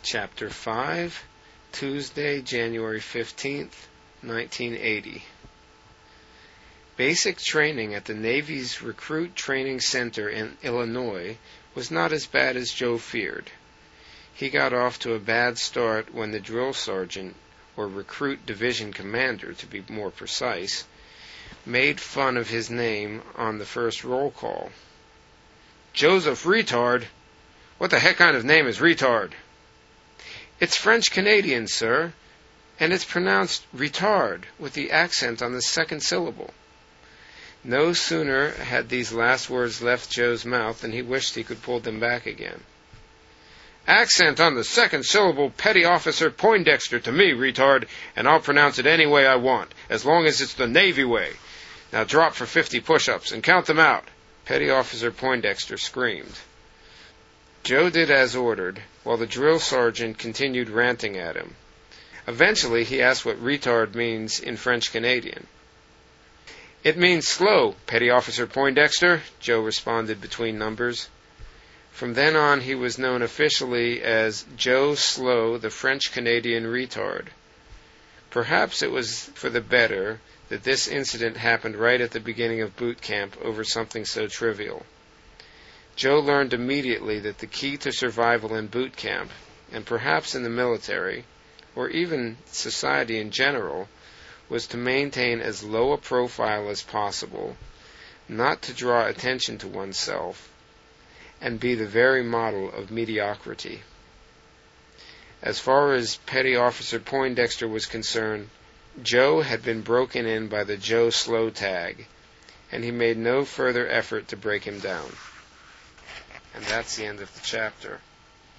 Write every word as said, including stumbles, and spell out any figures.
Chapter five, Tuesday, January fifteenth, nineteen eighty. Basic training at the Navy's Recruit Training Center in Illinois was not as bad as Joe feared. He got off to a bad start when the drill sergeant, or recruit division commander to be more precise, made fun of his name on the first roll call. "Joseph Retard? What the heck kind of name is Retard?" "It's French-Canadian, sir, and it's pronounced retard with the accent on the second syllable." No sooner had these last words left Joe's mouth than he wished he could pull them back again. "Accent on the second syllable, Petty Officer Poindexter to me, retard, and I'll pronounce it any way I want, as long as it's the Navy way. Now drop for fifty push-ups and count them out," Petty Officer Poindexter screamed. Joe did as ordered, while the drill sergeant continued ranting at him. Eventually he asked what retard means in French-Canadian. "It means slow, Petty Officer Poindexter," Joe responded between numbers. From then on he was known officially as Joe Slow, the French-Canadian retard. Perhaps it was for the better that this incident happened right at the beginning of boot camp over something so trivial. Joe learned immediately that the key to survival in boot camp, and perhaps in the military, or even society in general, was to maintain as low a profile as possible, not to draw attention to oneself, and be the very model of mediocrity. As far as Petty Officer Poindexter was concerned, Joe had been broken in by the Joe Slow tag, and he made no further effort to break him down. And that's the end of the chapter.